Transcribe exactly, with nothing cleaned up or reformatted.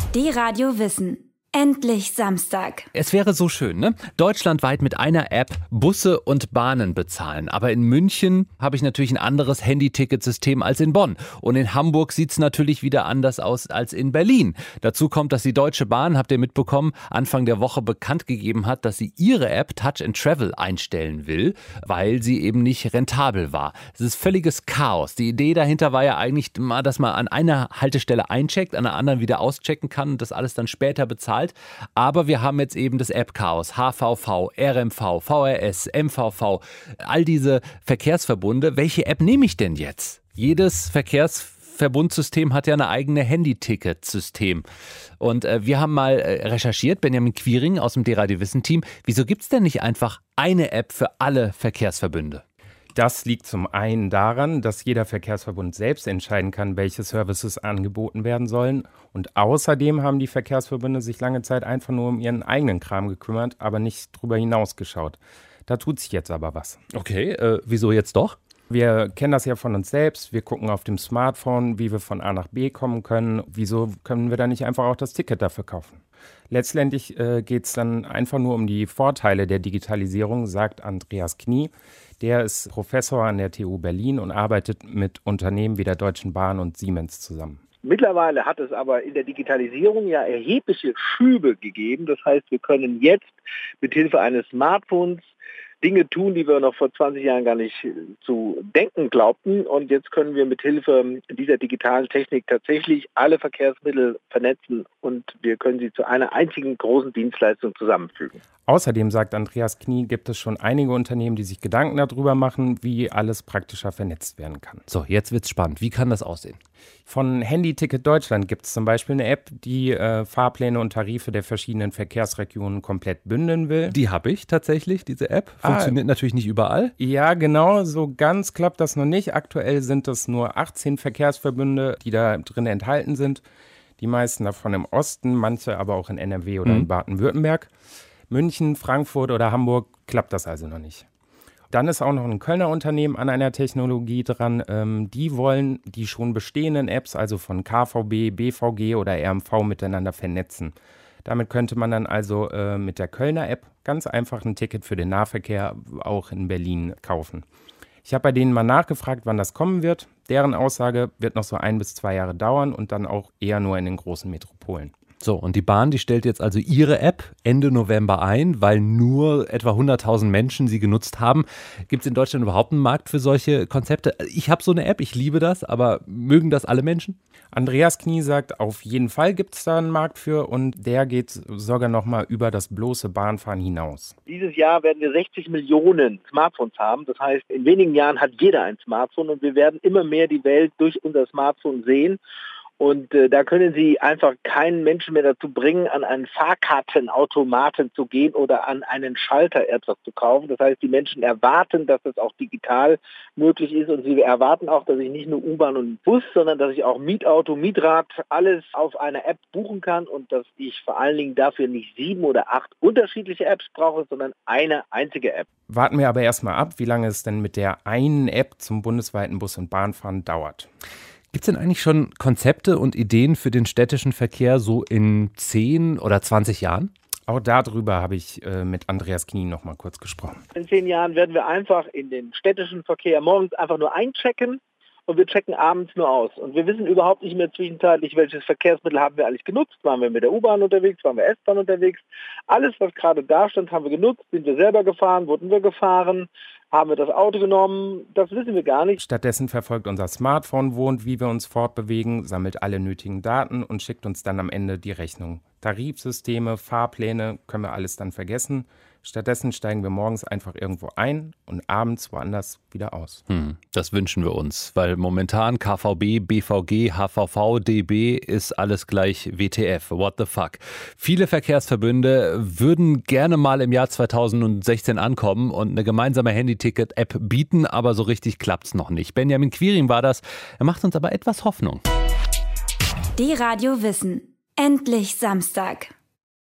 D-Radio Wissen. Endlich Samstag. Es wäre so schön, ne? Deutschlandweit mit einer App Busse und Bahnen bezahlen. Aber in München habe ich natürlich ein anderes Handy-Ticketsystem als in Bonn. Und in Hamburg sieht es natürlich wieder anders aus als in Berlin. Dazu kommt, dass die Deutsche Bahn, habt ihr mitbekommen, Anfang der Woche bekannt gegeben hat, dass sie ihre App Touch and Travel einstellen will, weil sie eben nicht rentabel war. Es ist völliges Chaos. Die Idee dahinter war ja eigentlich mal, dass man an einer Haltestelle eincheckt, an der anderen wieder auschecken kann und das alles dann später bezahlt. Aber wir haben jetzt eben das App-Chaos. H V V, R M V, V R S, M V V, all diese Verkehrsverbunde. Welche App nehme ich denn jetzt? Jedes Verkehrsverbundsystem hat ja eine eigene Handy-Ticket-System. Und äh, wir haben mal äh, recherchiert, Benjamin Quiring aus dem D-Radio Wissen-Team. Wieso gibt es denn nicht einfach eine App für alle Verkehrsverbünde? Das liegt zum einen daran, dass jeder Verkehrsverbund selbst entscheiden kann, welche Services angeboten werden sollen. Und außerdem haben die Verkehrsverbünde sich lange Zeit einfach nur um ihren eigenen Kram gekümmert, aber nicht drüber hinaus geschaut. Da tut sich jetzt aber was. Okay, äh, wieso jetzt doch? Wir kennen das ja von uns selbst. Wir gucken auf dem Smartphone, wie wir von A nach B kommen können. Wieso können wir da nicht einfach auch das Ticket dafür kaufen? Letztendlich äh, geht es dann einfach nur um die Vorteile der Digitalisierung, sagt Andreas Knie. Der ist Professor an der T U Berlin und arbeitet mit Unternehmen wie der Deutschen Bahn und Siemens zusammen. Mittlerweile hat es aber in der Digitalisierung ja erhebliche Schübe gegeben. Das heißt, wir können jetzt mit Hilfe eines Smartphones Dinge tun, die wir noch vor zwanzig Jahren gar nicht zu denken glaubten. Und jetzt können wir mit Hilfe dieser digitalen Technik tatsächlich alle Verkehrsmittel vernetzen und wir können sie zu einer einzigen großen Dienstleistung zusammenfügen. Außerdem, sagt Andreas Knie, gibt es schon einige Unternehmen, die sich Gedanken darüber machen, wie alles praktischer vernetzt werden kann. So, jetzt wird's spannend. Wie kann das aussehen? Von Handy-Ticket Deutschland gibt es zum Beispiel eine App, die äh, Fahrpläne und Tarife der verschiedenen Verkehrsregionen komplett bündeln will. Die habe ich tatsächlich, diese App. Funktioniert ah, natürlich nicht überall. Ja, genau, so ganz klappt das noch nicht. Aktuell sind es nur achtzehn Verkehrsverbünde, die da drin enthalten sind. Die meisten davon im Osten, manche aber auch in N R W oder mhm. in Baden-Württemberg. München, Frankfurt oder Hamburg klappt das also noch nicht. Dann ist auch noch ein Kölner Unternehmen an einer Technologie dran. Ähm, die wollen die schon bestehenden Apps, also von K V B, B V G oder R M V, miteinander vernetzen. Damit könnte man dann also äh, mit der Kölner App ganz einfach ein Ticket für den Nahverkehr auch in Berlin kaufen. Ich habe bei denen mal nachgefragt, wann das kommen wird. Deren Aussage wird noch so ein bis zwei Jahre dauern und dann auch eher nur in den großen Metropolen. So, und die Bahn, die stellt jetzt also ihre App Ende November ein, weil nur etwa hunderttausend Menschen sie genutzt haben. Gibt es in Deutschland überhaupt einen Markt für solche Konzepte? Ich habe so eine App, ich liebe das, aber mögen das alle Menschen? Andreas Knie sagt, auf jeden Fall gibt es da einen Markt für und der geht sogar noch mal über das bloße Bahnfahren hinaus. Dieses Jahr werden wir sechzig Millionen Smartphones haben. Das heißt, in wenigen Jahren hat jeder ein Smartphone und wir werden immer mehr die Welt durch unser Smartphone sehen. Und äh, da können Sie einfach keinen Menschen mehr dazu bringen, an einen Fahrkartenautomaten zu gehen oder an einen Schalter etwas zu kaufen. Das heißt, die Menschen erwarten, dass es auch digital möglich ist und sie erwarten auch, dass ich nicht nur U-Bahn und Bus, sondern dass ich auch Mietauto, Mietrad, alles auf einer App buchen kann und dass ich vor allen Dingen dafür nicht sieben oder acht unterschiedliche Apps brauche, sondern eine einzige App. Warten wir aber erstmal ab, wie lange es denn mit der einen App zum bundesweiten Bus- und Bahnfahren dauert. Gibt es denn eigentlich schon Konzepte und Ideen für den städtischen Verkehr so in zehn oder zwanzig Jahren? Auch darüber habe ich äh, mit Andreas Knie noch mal kurz gesprochen. In zehn Jahren werden wir einfach in den städtischen Verkehr morgens einfach nur einchecken und wir checken abends nur aus. Und wir wissen überhaupt nicht mehr zwischenzeitlich, welches Verkehrsmittel haben wir eigentlich genutzt. Waren wir mit der U-Bahn unterwegs, waren wir S-Bahn unterwegs. Alles, was gerade da stand, haben wir genutzt. Sind wir selber gefahren, wurden wir gefahren. Haben wir das Auto genommen? Das wissen wir gar nicht. Stattdessen verfolgt unser Smartphone, wo und wie wir uns fortbewegen, sammelt alle nötigen Daten und schickt uns dann am Ende die Rechnung. Tarifsysteme, Fahrpläne können wir alles dann vergessen. Stattdessen steigen wir morgens einfach irgendwo ein und abends woanders wieder aus. Hm, das wünschen wir uns, weil momentan K V B, B V G, H V V, D B ist alles gleich W T F. What the fuck? Viele Verkehrsverbünde würden gerne mal im Jahr zweitausendsechzehn ankommen und eine gemeinsame Handy-Ticket-App bieten, aber so richtig klappt's noch nicht. Benjamin Quiring war das. Er macht uns aber etwas Hoffnung. D-Radio Wissen. Endlich Samstag.